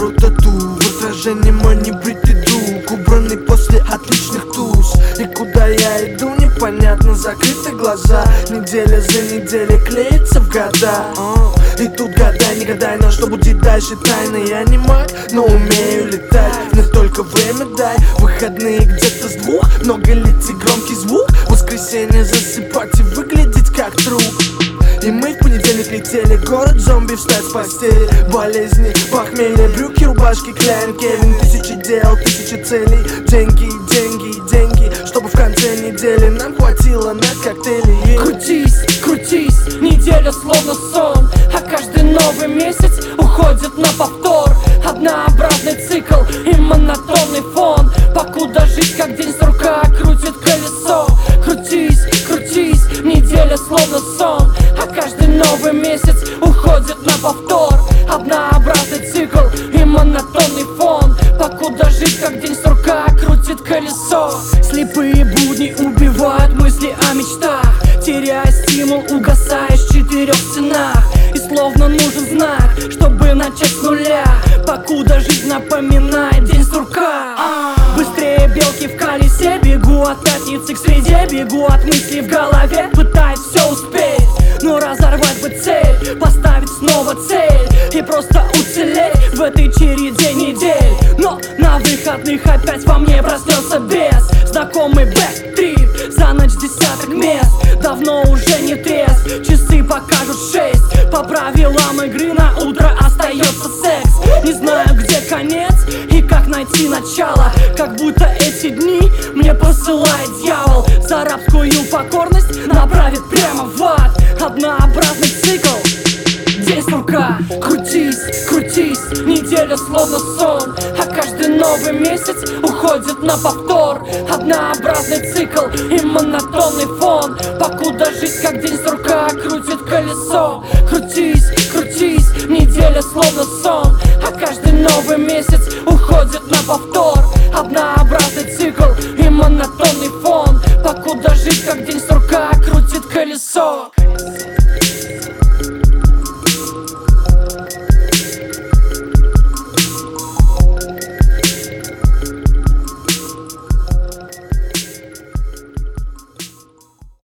гору тату, в отражении мой небритый друг, убранный после отличных туз. И куда я иду, непонятно, закрыты глаза. Неделя за неделей клеится в года. И тут гадай, не гадай, но что будет дальше тайна. Я не маг, но умею летать. Мне только время дай, выходные где-то с двух. Много летит громкий звук, в воскресенье засыпать и выглядеть как труп. И мы в понедельник летели, город зомби, встать с постели. Болезни, похмелье, брюки, рубашки, Кляйн, Кевин. Тысячи дел, тысячи целей. Деньги, деньги, деньги, чтобы в конце недели нам хватило на коктейли. Крутись, крутись, неделя словно сон, а каждый новый месяц уходит на повтор. Однообразный цикл и монотонный фон, покуда жизнь как день сурка крутит колесо. Крутись, крутись, неделя словно сон, а каждый новый месяц уходит на повтор. Однообразный цикл и монотонный фон, покуда жизнь как день сурка крутит колесо. Слепые будни убивают мысли о мечтах, теряя стимул, угасаешь в 4 стенах. И словно нужен знак, чтобы начать с нуля, покуда жизнь напоминает день сурка. Быстрее белки в колесе, бегу от пятницы к среде, бегу от мыслей в голове, пытаюсь все успеть. Но разорвать бы цель, поставить снова цель и просто уцелеть в этой череде недель. Но на выходных опять во мне проснется бес, знакомый бэк-трип, за ночь десяток мест. Давно уже не трезв, часы покажут 6. По правилам игры на утро остается секс. Не знаю, где конец и как найти начало, как будто эти дни мне посылает дьявол. За рабскую покорность направит прямо в ад. Однообразный цикл, день сурка. Крутись, крутись, неделя словно сон, а каждый новый месяц уходит на повтор. Однообразный цикл и монотонный фон, покуда жизнь как день сурка крутит колесо. Крутись, крутись, неделя словно сон, а каждый новый месяц уходит на повтор. Однообразный цикл и монотонный фон, покуда жизнь как день сурка крутит колесо.